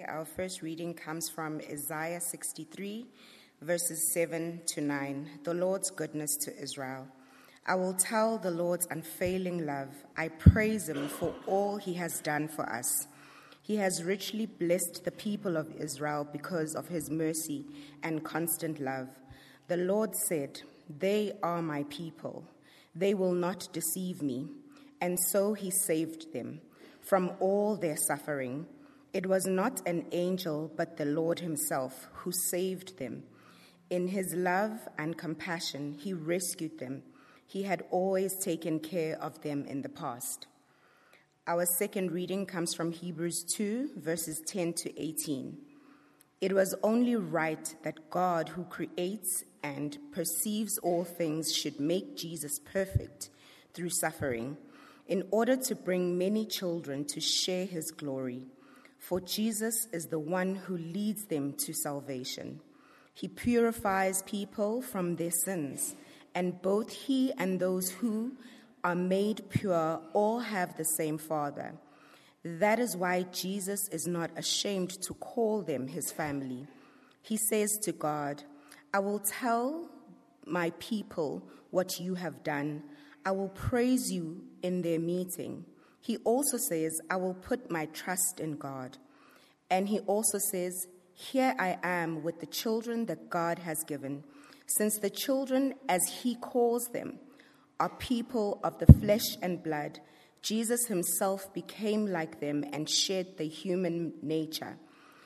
our first reading comes from Isaiah 63, verses 7 to 9. The Lord's goodness to Israel. I will tell the Lord's unfailing love. I praise him for all he has done for us. He has richly blessed the people of Israel because of his mercy and constant love. The Lord said, "They are my people. They will not deceive me." And so he saved them from all their suffering. It was not an angel, but the Lord himself who saved them. In his love and compassion, he rescued them. He had always taken care of them in the past. Our second reading comes from Hebrews 2, verses 10 to 18. It was only right that God, who creates and perceives all things, should make Jesus perfect through suffering, in order to bring many children to share his glory. For Jesus is the one who leads them to salvation. He purifies people from their sins, and both he and those who are made pure all have the same Father. That is why Jesus is not ashamed to call them his family. He says to God, "I will tell my people what you have done. I will praise you in their meeting." He also says, "I will put my trust in God." And he also says, "Here I am with the children that God has given, since the children, as he calls them, are people of the flesh and blood. Jesus himself became like them and shared the human nature.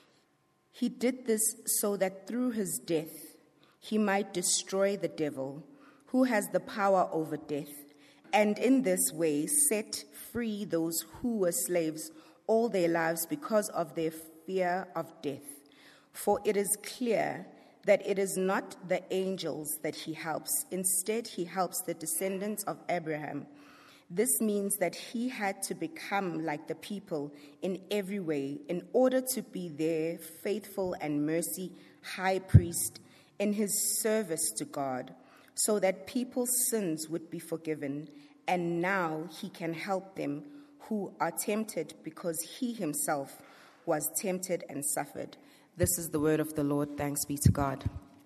He did this so that through his death he might destroy the devil, who has the power over death, and in this way set free those who were slaves all their lives because of their fear of death. For it is clear that it is not the angels that he helps. Instead, he helps the descendants of Abraham. This means that he had to become like the people in every way in order to be their faithful and mercy high priest in his service to God, so that people's sins would be forgiven. And now he can help them who are tempted because he himself was tempted and suffered. This is the word of the Lord. Thanks be to God.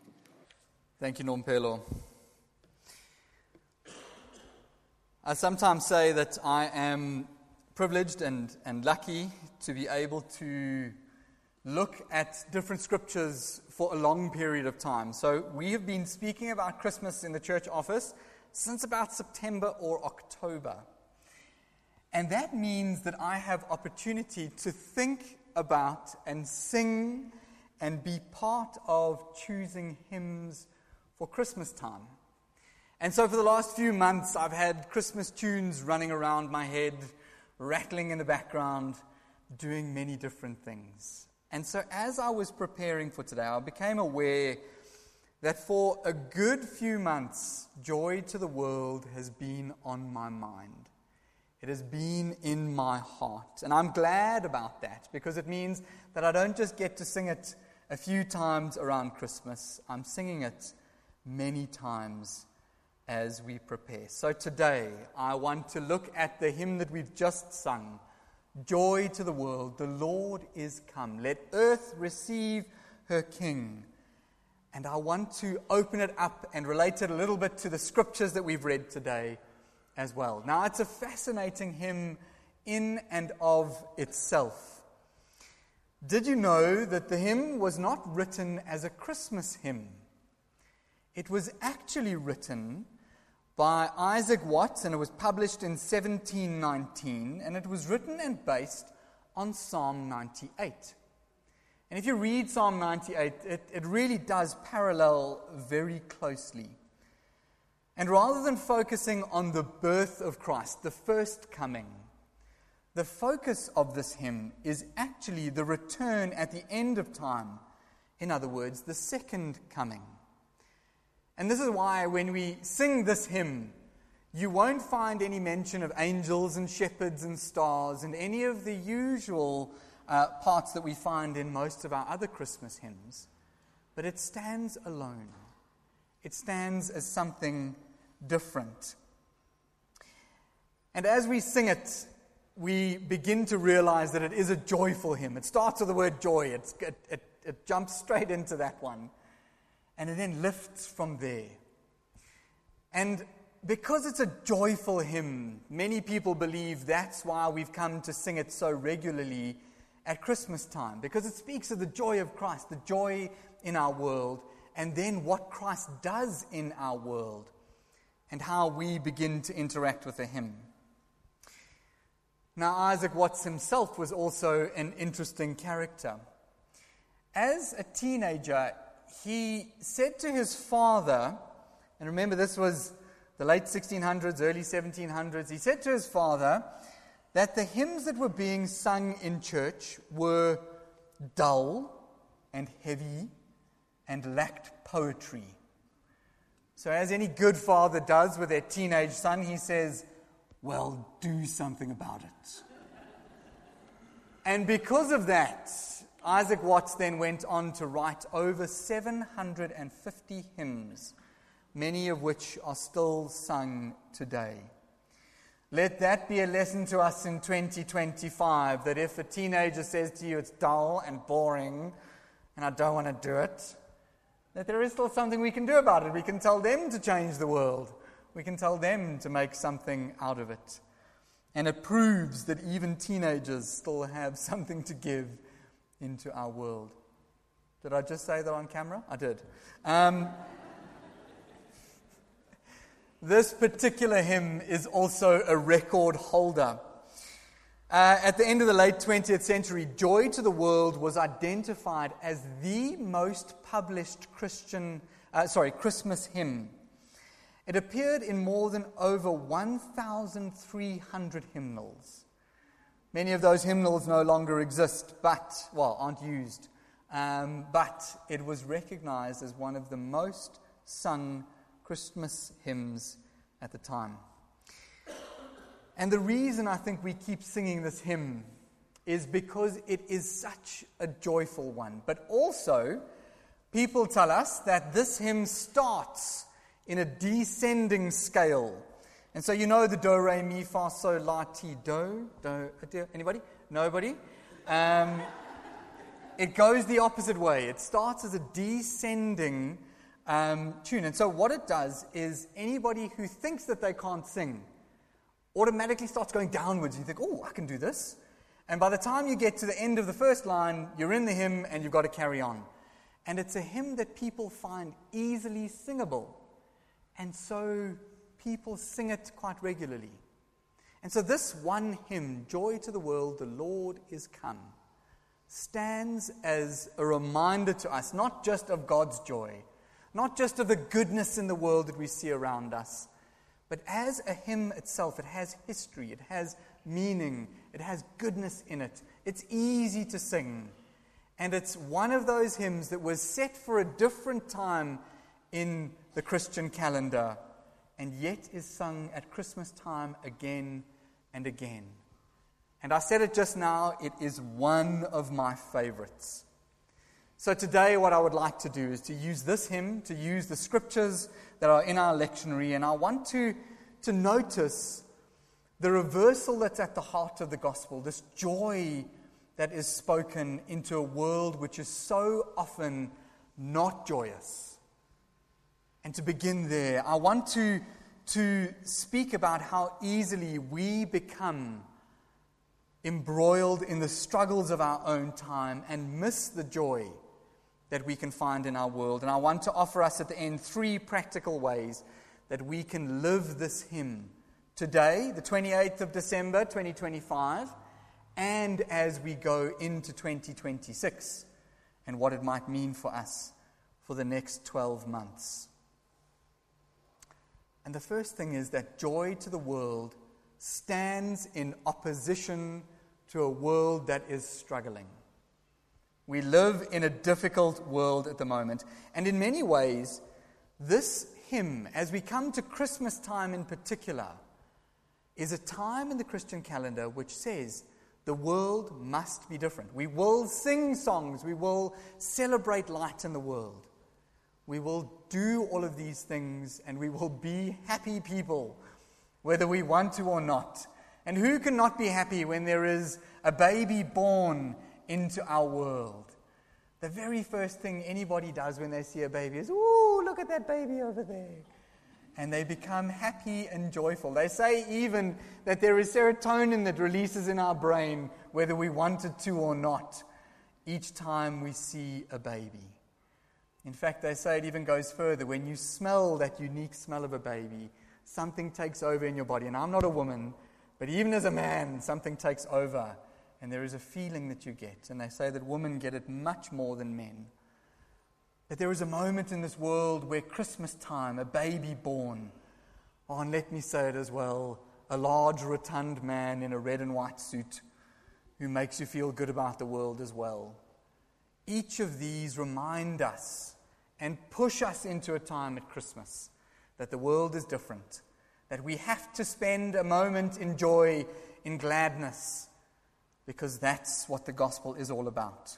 Thank you, Nompelo. I sometimes say that I am privileged and lucky to be able to look at different scriptures for a long period of time. So we have been speaking about Christmas in the church office since about September or October. And that means that I have opportunity to think about and sing and be part of choosing hymns for Christmas time. And so for the last few months, I've had Christmas tunes running around my head, rattling in the background, doing many different things. And so as I was preparing for today, I became aware that for a good few months, Joy to the World has been on my mind. It has been in my heart. And I'm glad about that, because it means that I don't just get to sing it a few times around Christmas. I'm singing it many times as we prepare. So today, I want to look at the hymn that we've just sung, Joy to the World, the Lord is come. Let earth receive her King. And I want to open it up and relate it a little bit to the scriptures that we've read today as well. Now, it's a fascinating hymn in and of itself. Did you know that the hymn was not written as a Christmas hymn? It was actually written by Isaac Watts, and it was published in 1719, and it was written and based on Psalm 98. And if you read Psalm 98, it really does parallel very closely. And rather than focusing on the birth of Christ, the first coming, the focus of this hymn is actually the return at the end of time. In other words, the second coming. And this is why when we sing this hymn, you won't find any mention of angels and shepherds and stars and any of the usual parts that we find in most of our other Christmas hymns. But it stands alone. It stands as something different. And as we sing it, we begin to realize that it is a joyful hymn. It starts with the word joy. It jumps straight into that one. And it then lifts from there. And because it's a joyful hymn, many people believe that's why we've come to sing it so regularly at Christmas time, because it speaks of the joy of Christ, the joy in our world, and then what Christ does in our world, and how we begin to interact with the hymn. Now, Isaac Watts himself was also an interesting character. As a teenager, he said to his father, and remember this was the late 1600s, early 1700s, he said to his father that the hymns that were being sung in church were dull and heavy and lacked poetry. So as any good father does with their teenage son, he says, well, do something about it. And because of that, Isaac Watts then went on to write over 750 hymns, many of which are still sung today. Let that be a lesson to us in 2025, that if a teenager says to you it's dull and boring and I don't want to do it, that there is still something we can do about it. We can tell them to change the world. We can tell them to make something out of it. And it proves that even teenagers still have something to give into our world. Did I just say that on camera? I did. This particular hymn is also a record holder. At the end of the late 20th century, Joy to the World was identified as the most published Christmas hymn. It appeared in more than over 1,300 hymnals. Many of those hymnals no longer exist, aren't used. But it was recognized as one of the most sung Christmas hymns at the time. And the reason I think we keep singing this hymn is because it is such a joyful one. But also, people tell us that this hymn starts in a descending scale. And so you know the do, re, mi, fa, sol, la, ti, do. Anybody? Nobody? It goes the opposite way. It starts as a descending tune. And so what it does is anybody who thinks that they can't sing automatically starts going downwards. You think, oh, I can do this. And by the time you get to the end of the first line, you're in the hymn and you've got to carry on. And it's a hymn that people find easily singable. And so people sing it quite regularly. And so this one hymn, Joy to the World, the Lord is Come, stands as a reminder to us, not just of God's joy, not just of the goodness in the world that we see around us, but as a hymn itself. It has history, it has meaning, it has goodness in it. It's easy to sing. And it's one of those hymns that was set for a different time in the Christian calendar, and yet is sung at Christmas time again and again. And I said it just now, it is one of my favorites. So today what I would like to do is to use this hymn, to use the scriptures that are in our lectionary, and I want to notice the reversal that's at the heart of the gospel, this joy that is spoken into a world which is so often not joyous. And to begin there, I want to speak about how easily we become embroiled in the struggles of our own time and miss the joy that we can find in our world. And I want to offer us at the end 3 practical ways that we can live this hymn today, the 28th of December, 2025, and as we go into 2026, and what it might mean for us for the next 12 months. And the first thing is that Joy to the World stands in opposition to a world that is struggling. We live in a difficult world at the moment. And in many ways, this hymn, as we come to Christmas time in particular, is a time in the Christian calendar which says the world must be different. We will sing songs. We will celebrate light in the world. We will do all of these things, and we will be happy people, whether we want to or not. And who can not be happy when there is a baby born into our world? The very first thing anybody does when they see a baby is, "Ooh, look at that baby over there." And they become happy and joyful. They say even that there is serotonin that releases in our brain, whether we want it to or not, each time we see a baby. In fact, they say it even goes further. When you smell that unique smell of a baby, something takes over in your body. And I'm not a woman, but even as a man, something takes over. And there is a feeling that you get. And they say that women get it much more than men. But there is a moment in this world where Christmas time, a baby born, and let me say it as well, a large rotund man in a red and white suit who makes you feel good about the world as well. Each of these remind us and push us into a time at Christmas that the world is different, that we have to spend a moment in joy, in gladness, because that's what the gospel is all about.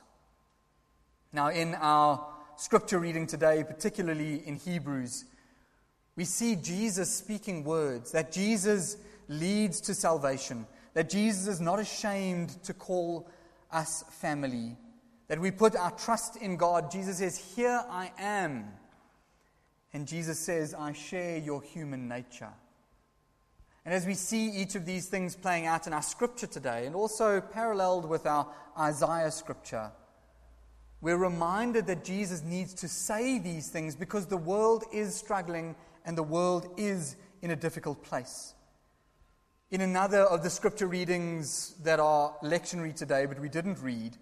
Now, in our scripture reading today, particularly in Hebrews, we see Jesus speaking words, that Jesus leads to salvation, that Jesus is not ashamed to call us family, that we put our trust in God. Jesus says, "Here I am." And Jesus says, "I share your human nature." And as we see each of these things playing out in our scripture today, and also paralleled with our Isaiah scripture, we're reminded that Jesus needs to say these things because the world is struggling and the world is in a difficult place. In another of the scripture readings that are lectionary today, but we didn't read,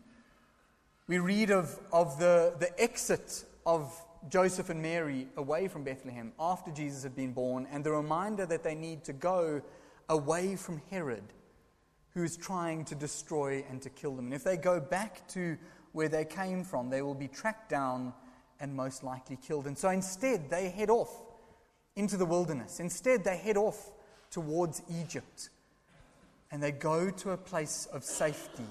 we read of the exit of Joseph and Mary away from Bethlehem after Jesus had been born, and the reminder that they need to go away from Herod, who is trying to destroy and to kill them. And if they go back to where they came from, they will be tracked down and most likely killed. And so instead, they head off into the wilderness. Instead, they head off towards Egypt, and they go to a place of safety.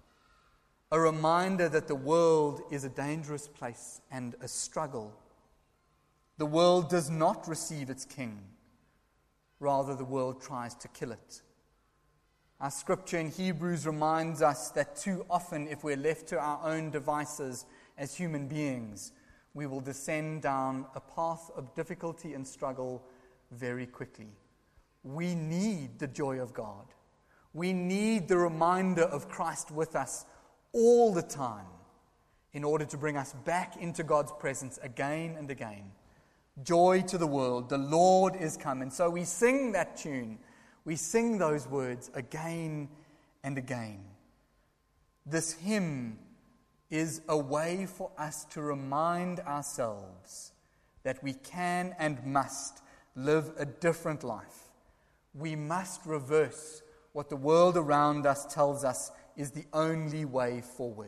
A reminder that the world is a dangerous place and a struggle. The world does not receive its king. Rather, the world tries to kill it. Our scripture in Hebrews reminds us that too often, if we're left to our own devices as human beings, we will descend down a path of difficulty and struggle very quickly. We need the joy of God. We need the reminder of Christ with us all the time in order to bring us back into God's presence again and again. Joy to the world, the Lord is come. And so we sing that tune. We sing those words again and again. This hymn is a way for us to remind ourselves that we can and must live a different life. We must reverse what the world around us tells us is the only way forward.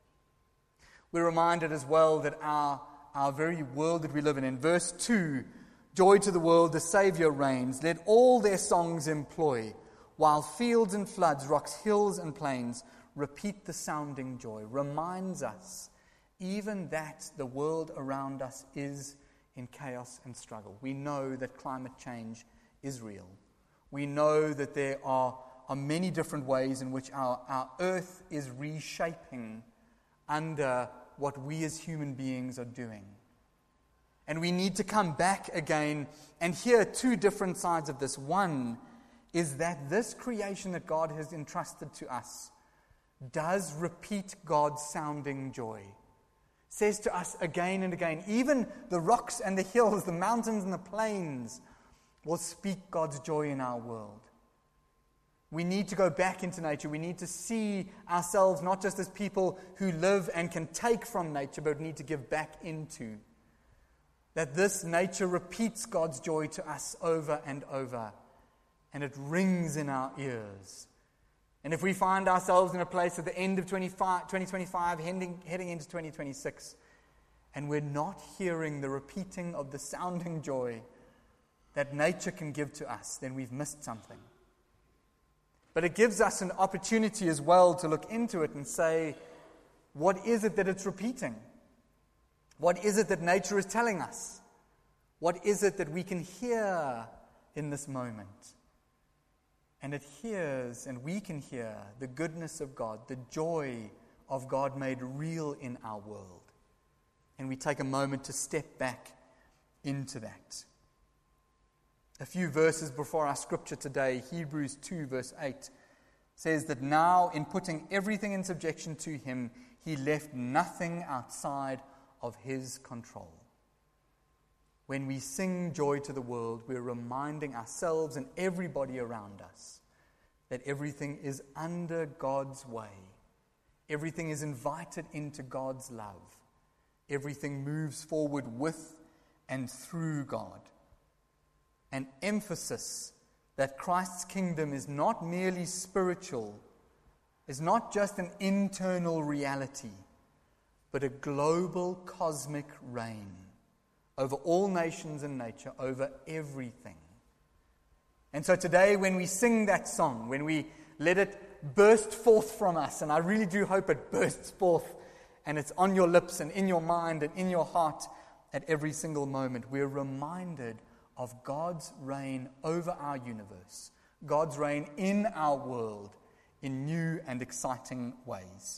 We're reminded as well that our very world that we live in verse 2, "Joy to the world, the Savior reigns. Let all their songs employ, while fields and floods, rocks, hills and plains, repeat the sounding joy," reminds us even that the world around us is in chaos and struggle. We know that climate change is real. We know that there are many different ways in which our earth is reshaping under what we as human beings are doing. And we need to come back again and hear two different sides of this. One is that this creation that God has entrusted to us does repeat God's sounding joy. Says to us again and again, even the rocks and the hills, the mountains and the plains will speak God's joy in our world. We need to go back into nature. We need to see ourselves not just as people who live and can take from nature, but need to give back into. That this nature repeats God's joy to us over and over, and it rings in our ears. And if we find ourselves in a place at the end of 2025, heading into 2026, and we're not hearing the repeating of the sounding joy that nature can give to us, then we've missed something. But it gives us an opportunity as well to look into it and say, what is it that it's repeating? What is it that nature is telling us? What is it that we can hear in this moment? And it hears, and we can hear, the goodness of God, the joy of God made real in our world. And we take a moment to step back into that. A few verses before our scripture today, Hebrews 2 verse 8, says that now in putting everything in subjection to him, he left nothing outside of his control. When we sing joy to the world, we're reminding ourselves and everybody around us that everything is under God's way. Everything is invited into God's love. Everything moves forward with and through God. An emphasis that Christ's kingdom is not merely spiritual, is not just an internal reality, but a global cosmic reign over all nations and nature, over everything. And so today when we sing that song, when we let it burst forth from us, and I really do hope it bursts forth and it's on your lips and in your mind and in your heart at every single moment, we're reminded of God's reign over our universe, God's reign in our world in new and exciting ways.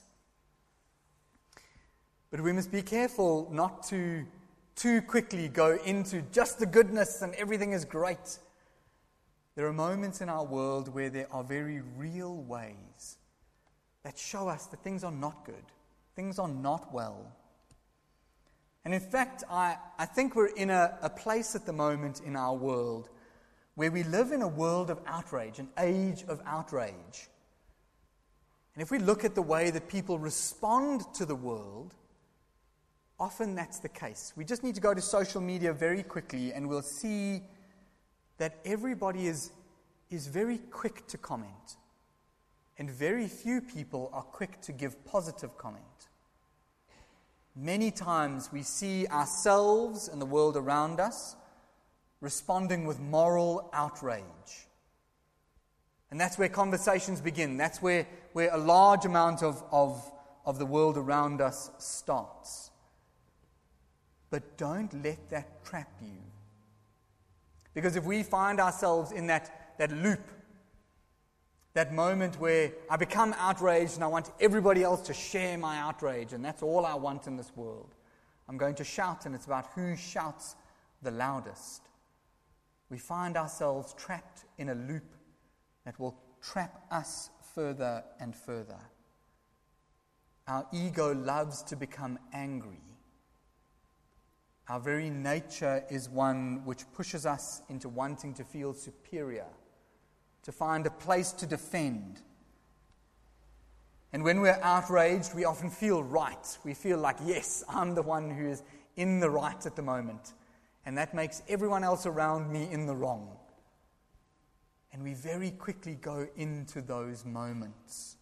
But we must be careful not to too quickly go into just the goodness and everything is great. There are moments in our world where there are very real ways that show us that things are not good, things are not well. And in fact, I think we're in a place at the moment in our world where we live in a world of outrage, an age of outrage. And if we look at the way that people respond to the world, often that's the case. We just need to go to social media very quickly and we'll see that everybody is very quick to comment. And very few people are quick to give positive comment. Many times we see ourselves and the world around us responding with moral outrage. And that's where conversations begin. That's where a large amount of the world around us starts. But don't let that trap you. Because if we find ourselves in that loop, that moment where I become outraged and I want everybody else to share my outrage, and that's all I want in this world. I'm going to shout, and it's about who shouts the loudest. We find ourselves trapped in a loop that will trap us further and further. Our ego loves to become angry. Our very nature is one which pushes us into wanting to feel superior, to find a place to defend. And when we're outraged, we often feel right. We feel like, yes, I'm the one who is in the right at the moment. And that makes everyone else around me in the wrong. And we very quickly go into those moments.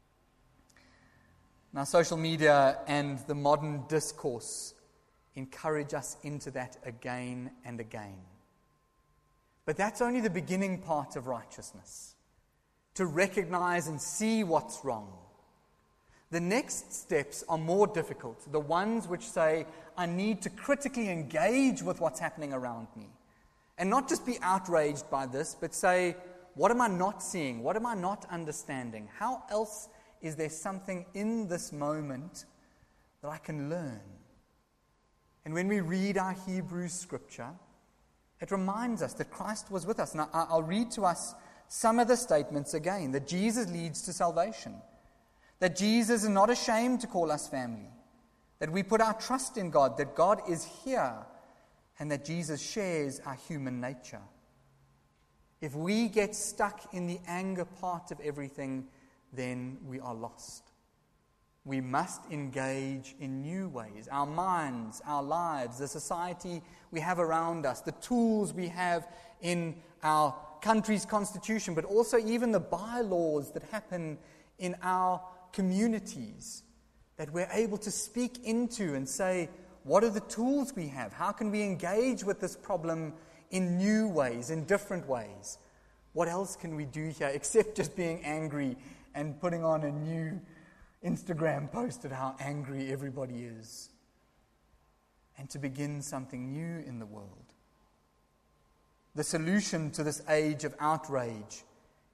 Now, social media and the modern discourse encourage us into that again and again. But that's only the beginning part of righteousness, to recognize and see what's wrong. The next steps are more difficult, the ones which say, I need to critically engage with what's happening around me. And not just be outraged by this, but say, what am I not seeing? What am I not understanding? How else is there something in this moment that I can learn? And when we read our Hebrew scripture, it reminds us that Christ was with us. And I'll read to us some of the statements again, that Jesus leads to salvation, that Jesus is not ashamed to call us family, that we put our trust in God, that God is here, and that Jesus shares our human nature. If we get stuck in the anger part of everything, then we are lost. We must engage in new ways. Our minds, our lives, the society we have around us, the tools we have in our country's constitution, but also even the bylaws that happen in our communities, that we're able to speak into and say, what are the tools we have? How can we engage with this problem in new ways, in different ways? What else can we do here except just being angry and putting on a new Instagram post at how angry everybody is, and to begin something new in the world? The solution to this age of outrage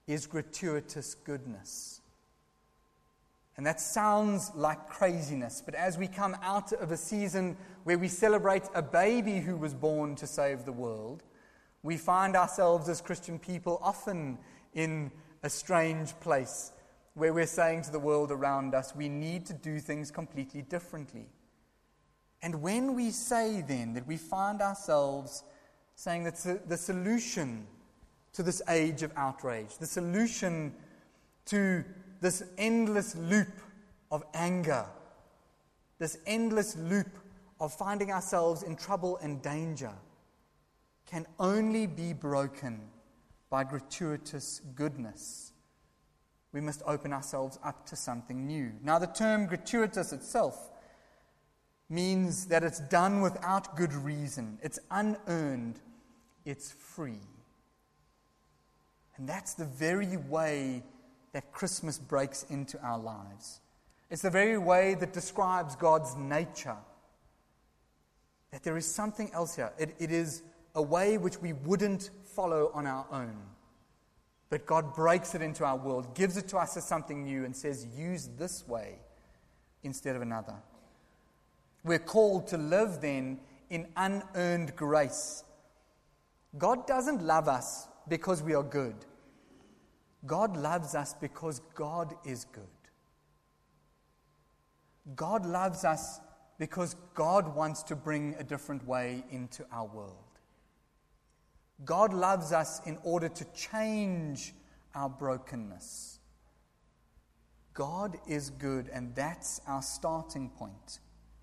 is gratuitous goodness. And that sounds like craziness, but as we come out of a season where we celebrate a baby who was born to save the world, we find ourselves as Christian people often in a strange place where we're saying to the world around us, we need to do things completely differently. And when we say then that we find ourselves saying that the solution to this age of outrage, the solution to this endless loop of anger, this endless loop of finding ourselves in trouble and danger, can only be broken by gratuitous goodness, we must open ourselves up to something new. Now, the term gratuitous itself means that it's done without good reason. It's unearned. It's free. And that's the very way that Christmas breaks into our lives. It's the very way that describes God's nature. That there is something else here. It is a way which we wouldn't follow on our own. But God breaks it into our world, gives it to us as something new, and says, use this way instead of another. We're called to live then in unearned grace. God doesn't love us because we are good. God loves us because God is good. God loves us because God wants to bring a different way into our world. God loves us in order to change our brokenness. God is good, and that's our starting point.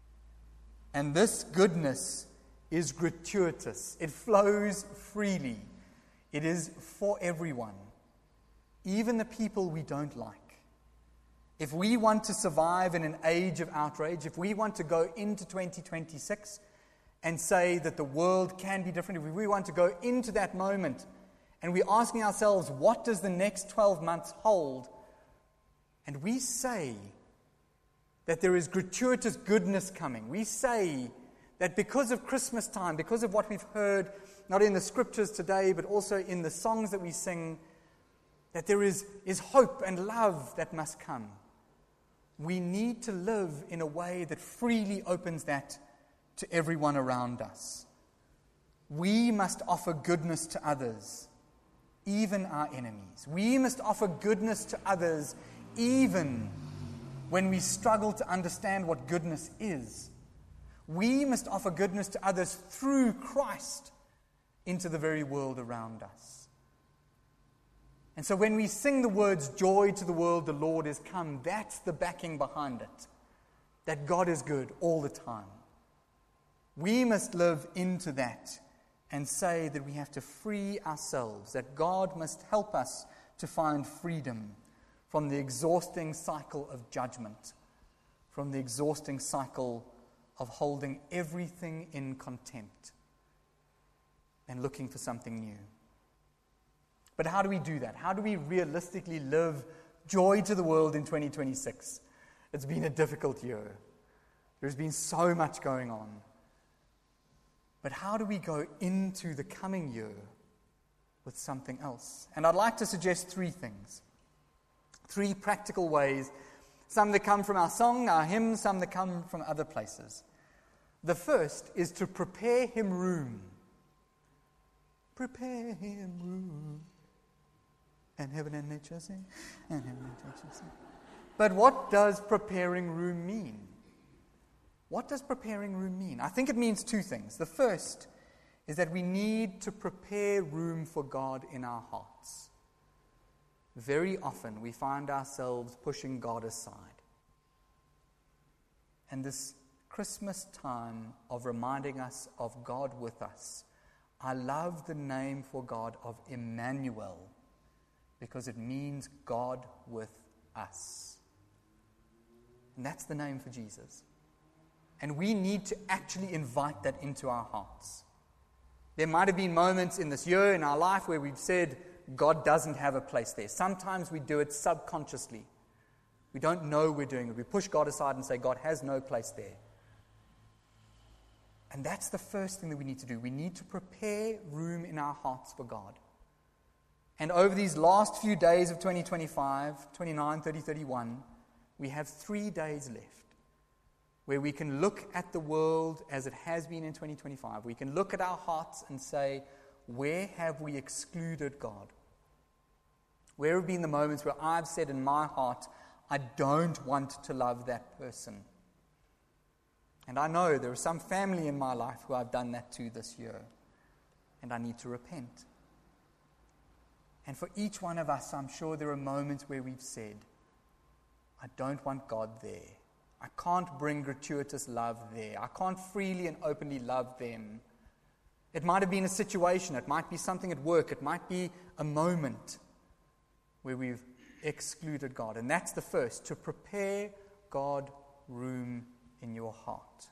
And this goodness is gratuitous. It flows freely. It is for everyone, even the people we don't like. If we want to survive in an age of outrage, if we want to go into 2026 and say that the world can be different, if we want to go into that moment and we're asking ourselves, what does the next 12 months hold? And we say that there is gratuitous goodness coming. We say that because of Christmas time, because of what we've heard, not in the scriptures today, but also in the songs that we sing, that there is hope and love that must come. We need to live in a way that freely opens that to everyone around us. We must offer goodness to others, even our enemies. We must offer goodness to others, even when we struggle to understand what goodness is. We must offer goodness to others through Christ into the very world around us. And so when we sing the words, joy to the world, the Lord is come, that's the backing behind it. That God is good all the time. We must live into that and say that we have to free ourselves, that God must help us to find freedom from the exhausting cycle of judgment, from the exhausting cycle of holding everything in contempt and looking for something new. But how do we do that? How do we realistically live joy to the world in 2026? It's been a difficult year. There's been so much going on. But how do we go into the coming year with something else? And I'd like to suggest three things. Three practical ways. Some that come from our song, our hymns, some that come from other places. The first is to prepare Him room. Prepare Him room. And heaven and nature sing. And heaven and nature sing. But what does preparing room mean? What does preparing room mean? I think it means two things. The first is that we need to prepare room for God in our hearts. Very often we find ourselves pushing God aside. And this Christmas time of reminding us of God with us, I love the name for God of Emmanuel because it means God with us. And that's the name for Jesus. And we need to actually invite that into our hearts. There might have been moments in this year in our life where we've said, God doesn't have a place there. Sometimes we do it subconsciously. We don't know we're doing it. We push God aside and say, God has no place there. And that's the first thing that we need to do. We need to prepare room in our hearts for God. And over these last few days of 2025, 29, 30, 31, we have 3 days left where we can look at the world as it has been in 2025. We can look at our hearts and say, where have we excluded God? Where have been the moments where I've said in my heart, I don't want to love that person? And I know there is some family in my life who I've done that to this year, and I need to repent. And for each one of us, I'm sure there are moments where we've said, I don't want God there. I can't bring gratuitous love there. I can't freely and openly love them. It might have been a situation. It might be something at work. It might be a moment where we've excluded God. And that's the first, to prepare God room in your heart.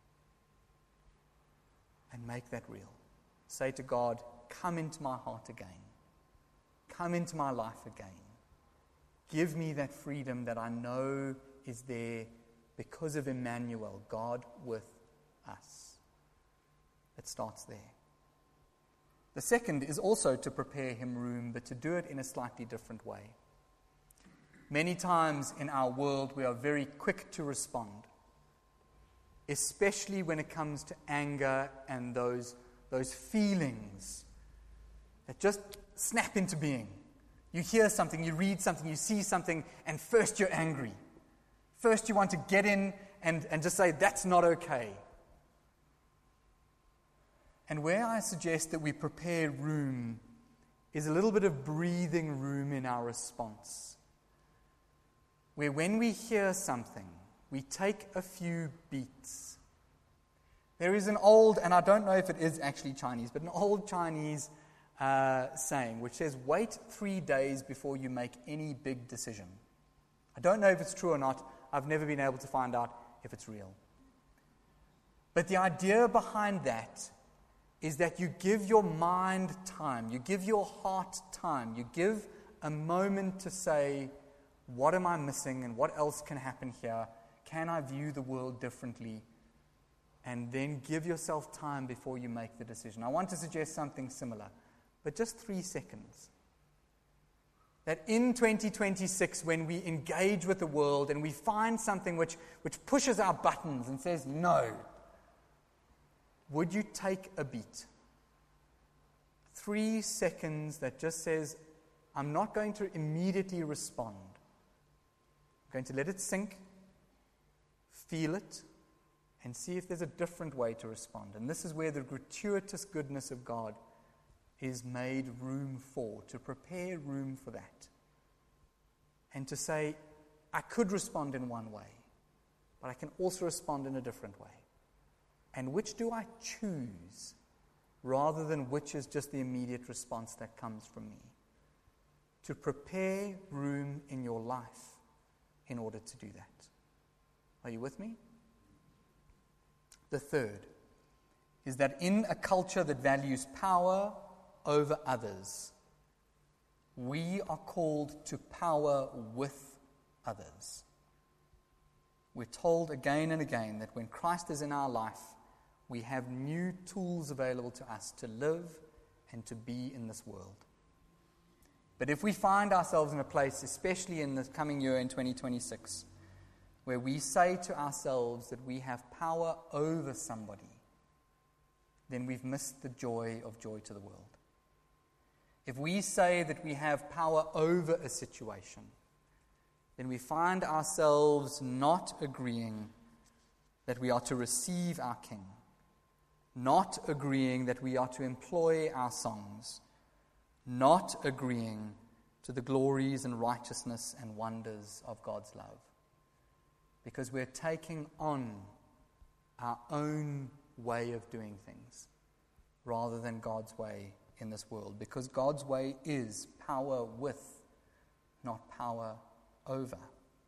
And make that real. Say to God, come into my heart again. Come into my life again. Give me that freedom that I know is there because of Emmanuel, God with us. It starts there. The second is also to prepare him room, but to do it in a slightly different way. Many times in our world, we are very quick to respond, especially when it comes to anger and those feelings that just snap into being. You hear something, you read something, you see something, and first you're angry. First you want to get in and just say, that's not okay. And where I suggest that we prepare room is a little bit of breathing room in our response. Where when we hear something, we take a few beats. There is an old, and I don't know if it is actually Chinese, but an old Chinese saying which says, wait 3 days before you make any big decision. I don't know if it's true or not. I've never been able to find out if it's real. But the idea behind that is that you give your mind time, you give your heart time, you give a moment to say, what am I missing and what else can happen here? Can I view the world differently? And then give yourself time before you make the decision. I want to suggest something similar, but just 3 seconds. That in 2026, when we engage with the world and we find something which pushes our buttons and says no, would you take a beat? 3 seconds that just says, I'm not going to immediately respond. I'm going to let it sink, feel it, and see if there's a different way to respond. And this is where the gratuitous goodness of God is made room for, to prepare room for that. And to say, I could respond in one way, but I can also respond in a different way. And which do I choose, rather than which is just the immediate response that comes from me? To prepare room in your life in order to do that. Are you with me? The third is that in a culture that values power over others, we are called to power with others. We're told again and again that when Christ is in our life, we have new tools available to us to live and to be in this world. But if we find ourselves in a place, especially in this coming year in 2026, where we say to ourselves that we have power over somebody, then we've missed the joy of joy to the world. If we say that we have power over a situation, then we find ourselves not agreeing that we are to receive our King, not agreeing that we are to employ our songs, not agreeing to the glories and righteousness and wonders of God's love. Because we're taking on our own way of doing things rather than God's way in this world. Because God's way is power with, not power over.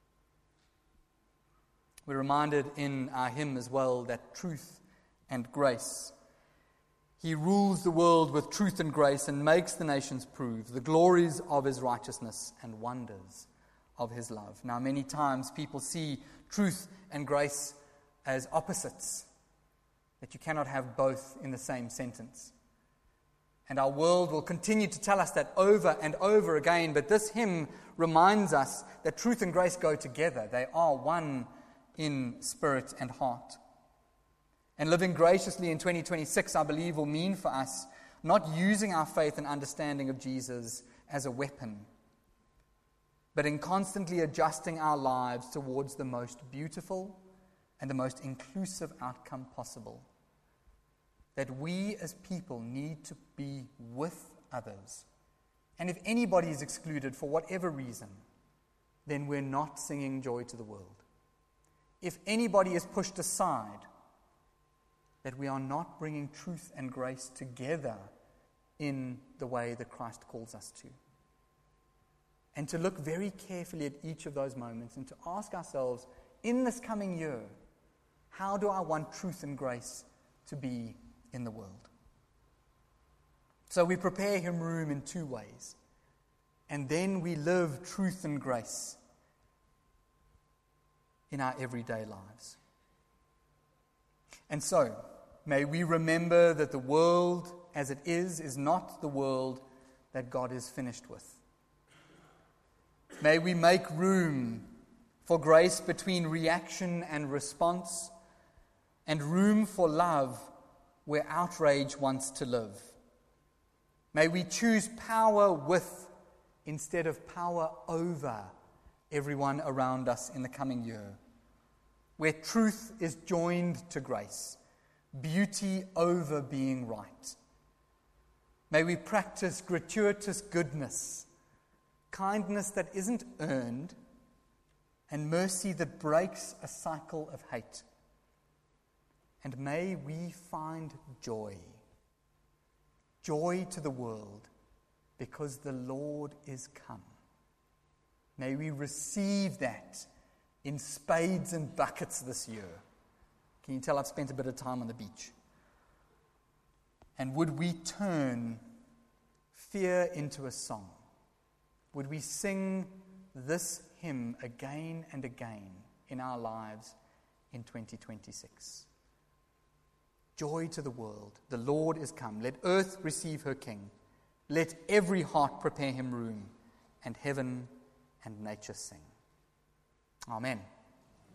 We're reminded in our hymn as well that truth and grace. He rules the world with truth and grace and makes the nations prove the glories of his righteousness and wonders of his love. Now, many times people see truth and grace as opposites, that you cannot have both in the same sentence. And our world will continue to tell us that over and over again. But this hymn reminds us that truth and grace go together. They are one in spirit and heart. And living graciously in 2026, I believe, will mean for us not using our faith and understanding of Jesus as a weapon, but in constantly adjusting our lives towards the most beautiful and the most inclusive outcome possible. That we as people need to be with others. And if anybody is excluded for whatever reason, then we're not singing joy to the world. If anybody is pushed aside, that we are not bringing truth and grace together in the way that Christ calls us to. And to look very carefully at each of those moments and to ask ourselves, in this coming year, how do I want truth and grace to be in the world? So we prepare Him room in two ways. And then we live truth and grace in our everyday lives. And so, may we remember that the world as it is not the world that God is finished with. May we make room for grace between reaction and response, and room for love where outrage wants to live. May we choose power with instead of power over everyone around us in the coming year, where truth is joined to grace, beauty over being right. May we practice gratuitous goodness, kindness that isn't earned, and mercy that breaks a cycle of hate. And may we find joy to the world, because the Lord is come. May we receive that in spades and buckets this year. Can you tell I've spent a bit of time on the beach? And would we turn fear into a song? Would we sing this hymn again and again in our lives in 2026? Joy to the world. The Lord is come. Let earth receive her King. Let every heart prepare Him room, and heaven and nature sing. Amen.